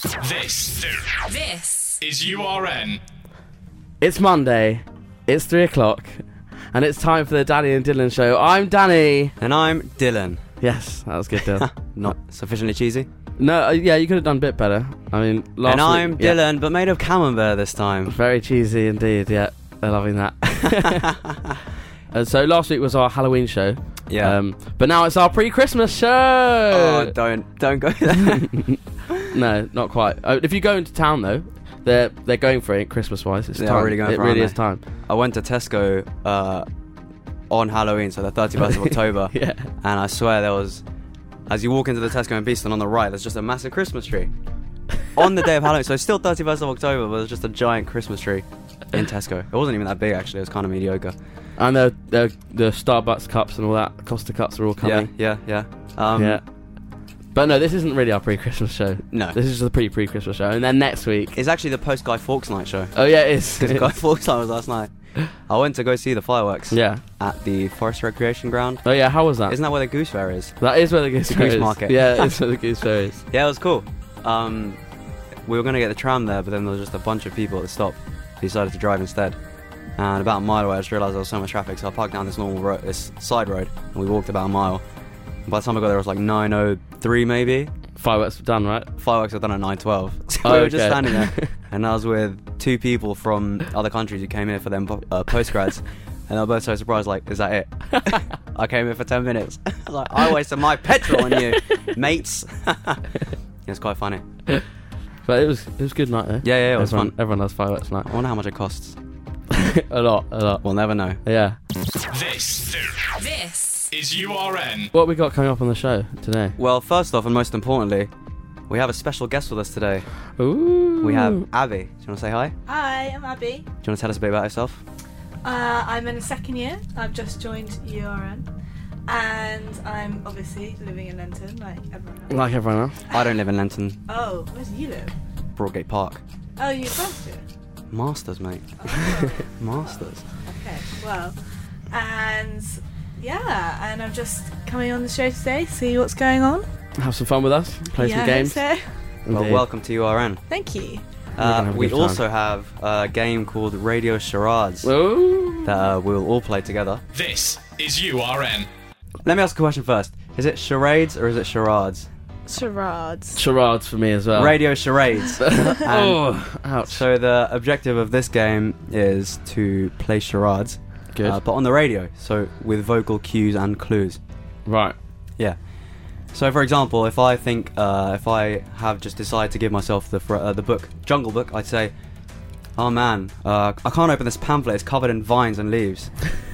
This is URN. It's Monday, it's 3 o'clock, and it's time for the Danny and Dylan show. I'm Danny. And I'm Dylan. Yes, that was good, Dylan. Not sufficiently cheesy. No, yeah, you could have done a bit better. I mean, last And I'm week, Dylan, but made of camembert this time. Very cheesy indeed, yeah. They're loving that. So last week was our Halloween show. Yeah. But now it's our pre-Christmas show. Oh, don't go there. No, not quite. If you go into town though, they're going for it Christmas-wise. It's They time. are really going it for it, really aren't is time. I went to Tesco on Halloween, so the 31st of October. Yeah. And I swear there was, as you walk into the Tesco in Beeston on the right, there's just a massive Christmas tree. On the day of Halloween, so it's still 31st of October, but there's just a giant Christmas tree in Tesco. It wasn't even that big actually, it was kind of mediocre. And the Starbucks cups and all that, Costa cups are all coming. Yeah. Yeah. But no, this isn't really our pre-Christmas show. No. This is just the pre-Christmas show. And then next week... It's actually the post-Guy Fawkes night show. Oh yeah, it is. Because Guy Fawkes night was last night. I went to go see the fireworks. Yeah. At the Forest Recreation Ground. Oh yeah, how was that? Isn't that where the Goose Fair is? That is where the Goose Fair is. Market. Yeah, it's where the Goose Fair is. Yeah, it was cool. We were going to get the tram there, but then there was just a bunch of people at the stop who decided to drive instead. And about a mile away, I just realised there was so much traffic, so I parked down this normal road, this side road, and we walked about a mile. And by the time I got there, it was like 9:03 maybe. Fireworks were done, right? Fireworks were done at 9:12. So Oh, we were just okay. standing there, and I was with two people from other countries who came here for them postgrads, and they were both so surprised, like, is that it? I came here for 10 minutes. I was like, I wasted my petrol on you, mates. It was quite funny. But it was a good night though. Yeah, it was fun. Everyone loves fireworks night. I wonder how much it costs. a lot. We'll never know. Yeah. This is URN. What we got coming up on the show today? Well, first off and most importantly, we have a special guest with us today. Ooh. We have Abby. Do you want to say hi? Hi, I'm Abby. Do you want to tell us a bit about yourself? I'm in a second year. I've just joined URN. And I'm obviously living in Lenton, like everyone else. Like everyone else. I don't live in Lenton, Oh, where do you live? Broadgate Park. Oh, you're first year? Masters, mate. Oh, Masters. okay, well. And yeah, and I'm just coming on the show today, see what's going on. Have some fun with us. Play yeah, some games. I hope so. Well, Indeed. welcome to URN. Thank you. gonna have a We good time. also have a game called Radio Charades Ooh. that we'll all play together. This is URN. Let me ask a question first. Is it charades or is it charades? Charades. Charades for me as well. Radio Charades. And Oh, ouch. so the objective of this game is to play charades, Good. but on the radio, so with vocal cues and clues. Right. Yeah. So, for example, if I think, if I have just decided to give myself the book, Jungle Book, I'd say, oh man, I can't open this pamphlet, it's covered in vines and leaves.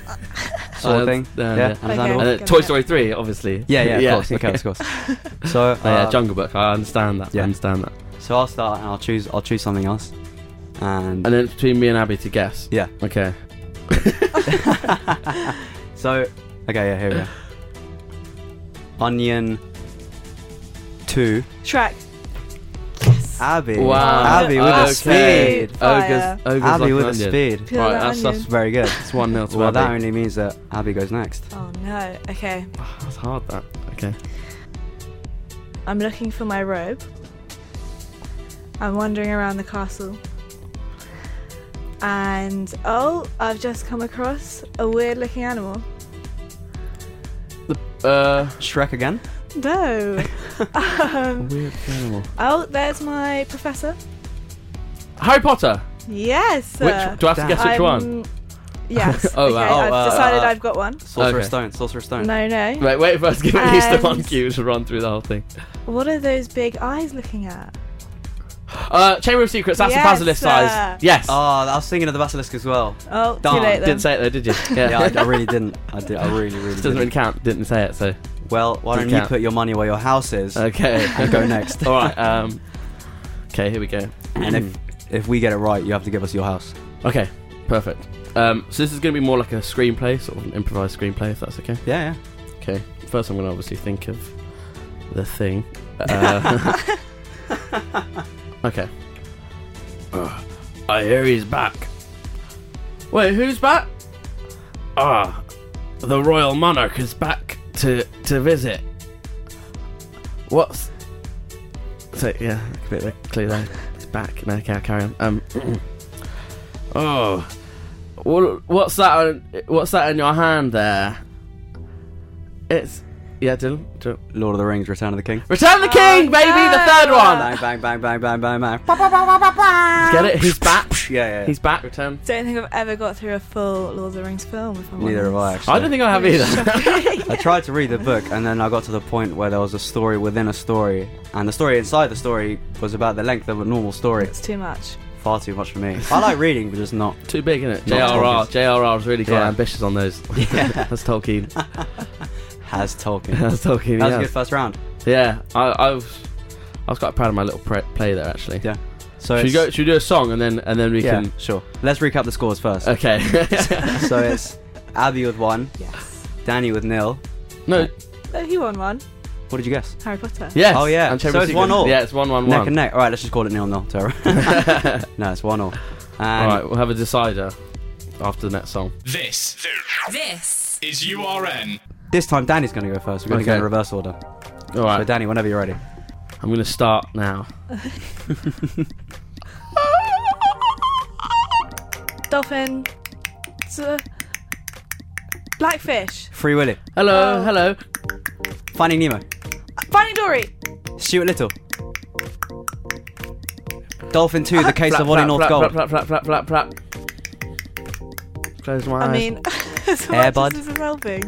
Sort of thing. Yeah, understandable? And Toy Story 3, obviously. Yeah, of course. Okay, of course. So, Yeah, Jungle Book. I understand that. yeah. I understand that. so I'll start and I'll choose something else. And And then it's between me and Abby to guess. yeah. Okay. So, okay, yeah, here we go. Onion 2. Shrek. Abby. Wow. Abby with the Okay. speed. Fire. Ogres Abby like with the an onion. speed. Peel Right, that that's onion. Very good. It's 1-0 to Well, that Abby. only means that Abby goes next. Oh no. Okay. That's hard, that. Okay. I'm looking for my robe. I'm wandering around the castle. And I've just come across a weird looking animal. Shrek again? No. Weird animal. There's my professor. Harry Potter. Yes. Do I have to guess which one? Yes. Oh, okay, wow. I've decided I've got one. Sorcerer's Okay. Stone. Sorcerer's Stone. No. Wait first. Give me at least the one And- cue to run through the whole thing. What are those big eyes looking at? Chamber of Secrets. That's Yes, a basilisk size. Yes. Oh, I was thinking of the basilisk as well. Oh, Darn. too late then. Didn't say it though, did you? Yeah, I really didn't. I really It doesn't didn't. really count. Didn't say it, so. Well, why don't Doesn't you count. put your money where your house is Okay. and go next? All right. Okay, here we go. And if we get it right, you have to give us your house. Okay, perfect. So this is going to be more like a screenplay, sort of an improvised screenplay, if that's okay. Yeah. Okay. First, I'm going to obviously think of the thing. Okay. I hear he's back. Wait, who's back? The royal monarch is back to visit. What's... So, yeah, a bit of a clue there. It's back. No, okay, I'll carry on. Oh, what's that? What's that in your hand there? It's Dylan. Lord of the Rings, Return of the King. Return of the King, baby, the third one. Bang, bang, bang, bang, bang, bang, bang. Get it? He's back. Yeah. He's back. Return. Don't think I've ever got through a full Lord of the Rings film. If I'm Neither have I, honest. actually. I don't think I have either. I tried to read the book, and then I got to the point where there was a story within a story, and the story inside the story was about the length of a normal story. It's too much. Far too much for me. I like reading, but just not. Too big, isn't it? Not JRR's really got Yeah. ambitious on those. Yeah. That's Tolkien. Has Tolkien. That's Tolkien. That was Yeah. a good first round. Yeah. I was quite proud of my little play there, actually. Yeah. So Should we do a song and then we yeah, can? sure. Let's recap the scores first. Okay. So it's Abby with 1, Yes. Danny with 0. No. Oh, he won one. What did you guess? Harry Potter. Yes. Oh, yeah. And So Chamber it's Secrets. 1-1. Yeah, it's 1-1-1. Neck and neck. All right, let's just call it 0-0. Sorry. No, it's 1-0. And All right, we'll have a decider after the next song. This is URN. this time Danny's going to go first. We're going to go Okay. in reverse order. All So right, Danny, whenever you're ready. I'm going to start now. Dolphin. Blackfish. Free Willy. Hello, Oh. hello. Finding Nemo. Finding Dory. Stuart Little. Dolphin 2, The Case Flap, of Ollie flap, North flap, Gold. flap, flap, flap, flap, flap. Close my eyes. I mean, as Air much Bud. as this is helping.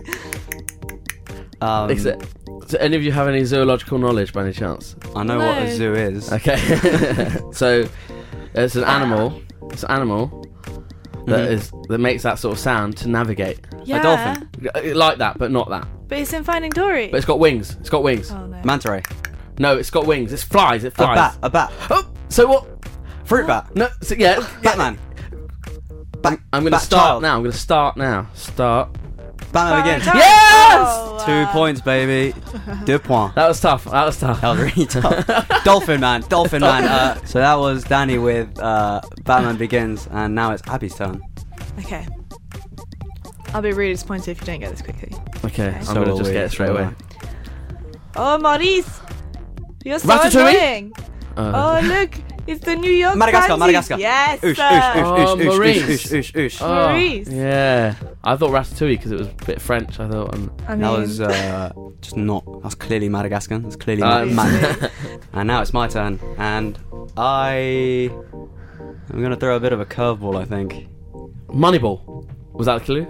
Do any of you have any zoological knowledge by any chance? I know what a No. zoo is. Okay. So it's an animal. It's an animal that makes that sort of sound to navigate. Yeah. dolphin. Like that, but not that. But it's in Finding Dory. But it's got wings. It's got wings. Oh no. Manta ray. No, it's got wings. It flies. It A flies. bat. A bat. Oh, so what? Fruit bat. No, so yeah. Batman. I'm going to Bat start child. now. I'm going to start now. Start. Batman Begins. Yes! Oh, 2 points, baby. 2 points. That was tough. That was tough. That was really tough. Dolphin Man. Dolphin Man. So that was Danny with Batman Begins, and now it's Abby's turn. Okay. I'll be really disappointed if you don't get this quickly. Okay, I'm So going to will just we. get it straight So will away. Oh, Maurice! You're so Ratatouille? annoying! Oh, look! It's the New York Madagascar, Times. Madagascar. Yes! Oosh, sir. Oh, Maurice. oosh. Oh, Maurice. yeah. I thought Ratatouille because it was a bit French, I thought. I mean, That was just not. That's clearly Madagascar. That's clearly Um, Man. And now it's my turn, and I'm gonna throw a bit of a curveball, I think. Moneyball. Was that a clue?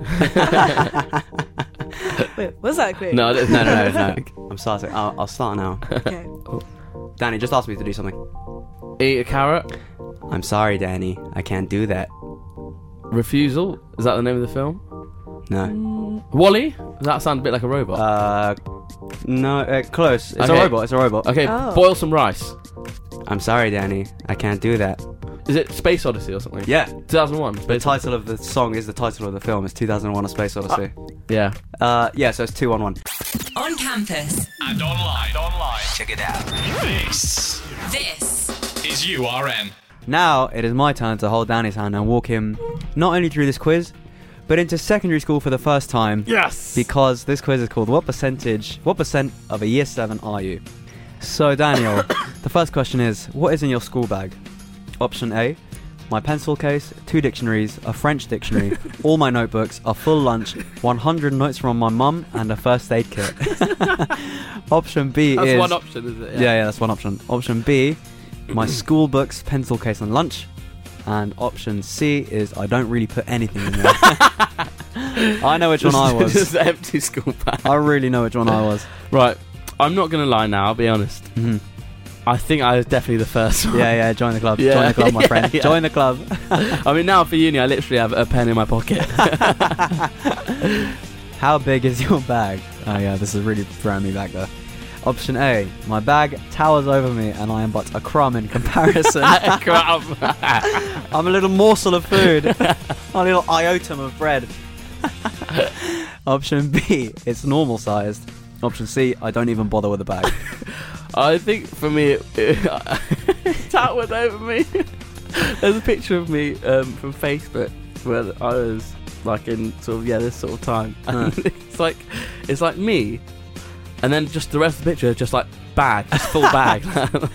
wait, was that a clue? No, I didn't. No. I'm starting. I'll start now. Okay. Danny, just ask me to do something. Eat a carrot. I'm sorry, Danny. I can't do that. Refusal. Is that the name of the film? No. Wall-E? Does that sound a bit like a robot? No. Close. It's Okay. a robot. It's a robot. Okay, Oh. boil some rice. I'm sorry, Danny. I can't do that. Is it Space Odyssey or something? Yeah. 2001. The Space title of the song is the title of the film. It's 2001: A Space Odyssey. Yeah. Yeah. So it's 2-1-1. On campus. And online. Check it out. This is URN. Now it is my turn to hold Danny's hand and walk him not only through this quiz, but into secondary school for the first time. Yes! Because this quiz is called What percent of a year 7 are you? So Daniel, the first question is, what is in your school bag? Option A, my pencil case, 2 dictionaries, a French dictionary, all my notebooks, a full lunch, 100 notes from my mum, and a first aid kit. Option B That's is... one option, is it? Yeah, that's one option. Option B, my school books, pencil case, and lunch. And option C is I don't really put anything in there. I know which one I was. Just an empty school bag. I really know which one I was. Right. I'm not going to lie now, I'll be honest. Mm-hmm. I think I was definitely the first one. Yeah, join the club. Yeah. Join the club, my friend. Yeah. Join the club. I mean, now for uni, I literally have a pen in my pocket. How big is your bag? Oh yeah, this is really throwing me back there. Option A, my bag towers over me and I am but a crumb in comparison. Crap. I'm a little morsel of food. A little iotum of bread. Option B, it's normal sized. Option C, I don't even bother with a bag. I think for me, it towered over me. There's a picture of me from Facebook where I was like in sort of this sort of time, and it's like me, and then just the rest of the picture, just like bag, just full bag. Like,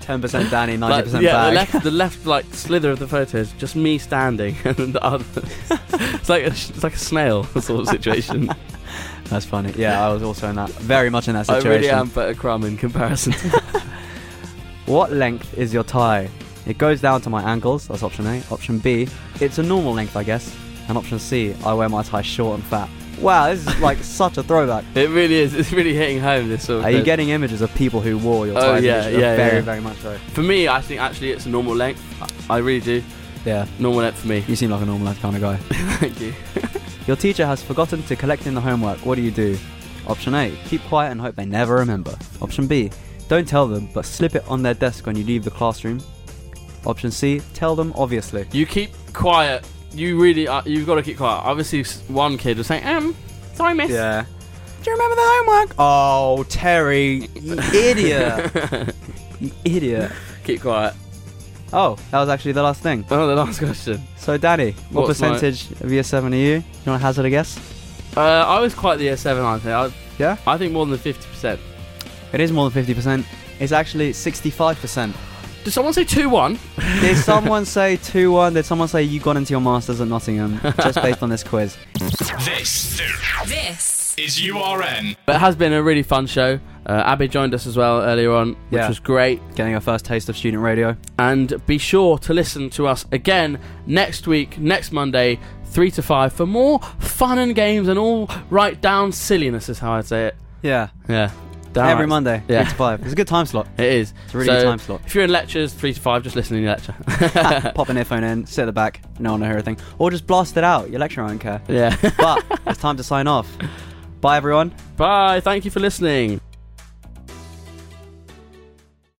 10% Danny, 90% Like, bag. the left like slither of the photo is just me standing, and then the other, it's like a snail sort of situation. That's funny. Yeah, I was also in that, very much in that I situation. really am but a crumb in comparison. What length is your tie? It goes down to my ankles. That's option A. Option B, it's a normal length, I guess. And option C, I wear my tie short and fat. Wow, this is like such a throwback. It really is. It's really hitting home. This sort of Are you thing. getting images of people who wore your Oh, ties? yeah, Very, yeah. very much so. For me, I think actually it's a normal length. I really do. Yeah, Normal length for me. you seem like a normal kind of guy. Thank you. Your teacher has forgotten to collect in the homework. What do? Option A, keep quiet and hope they never remember. Option B, don't tell them, but slip it on their desk when you leave the classroom. Option C, tell them obviously. You keep quiet. You really you've got to keep quiet. Obviously, one kid was saying, sorry, miss. Yeah. Do you remember the homework? Oh, Terry, you idiot. You idiot. Keep quiet. Oh, that was actually the last thing. Oh, the last question. So, Danny, what What's percentage of year 7 are you? You want to hazard a guess? I was quite the year 7, I think. Yeah? I think more than 50%. It is more than 50%. It's actually 65%. Did someone say 2-1? Did someone say 2-1? Did someone say you got into your masters at Nottingham just based on this quiz? This is URN. But it has been a really fun show. Abby joined us as well earlier on, which Yeah. was great. Getting our first taste of student radio. And be sure to listen to us again next week, next Monday, 3 to 5, for more fun and games and all right down silliness is how I'd say it. Yeah. Yeah. Every Monday, Yeah. 3 to 5. It's a good time slot. It is. It's a really good time slot. If you're in lectures, 3 to 5, just listen to your lecture. Pop an earphone in, sit at the back, no one will hear anything. Or just blast it out. Your lecturer won't care. Yeah. But it's time to sign off. Bye, everyone. Bye. Thank you for listening.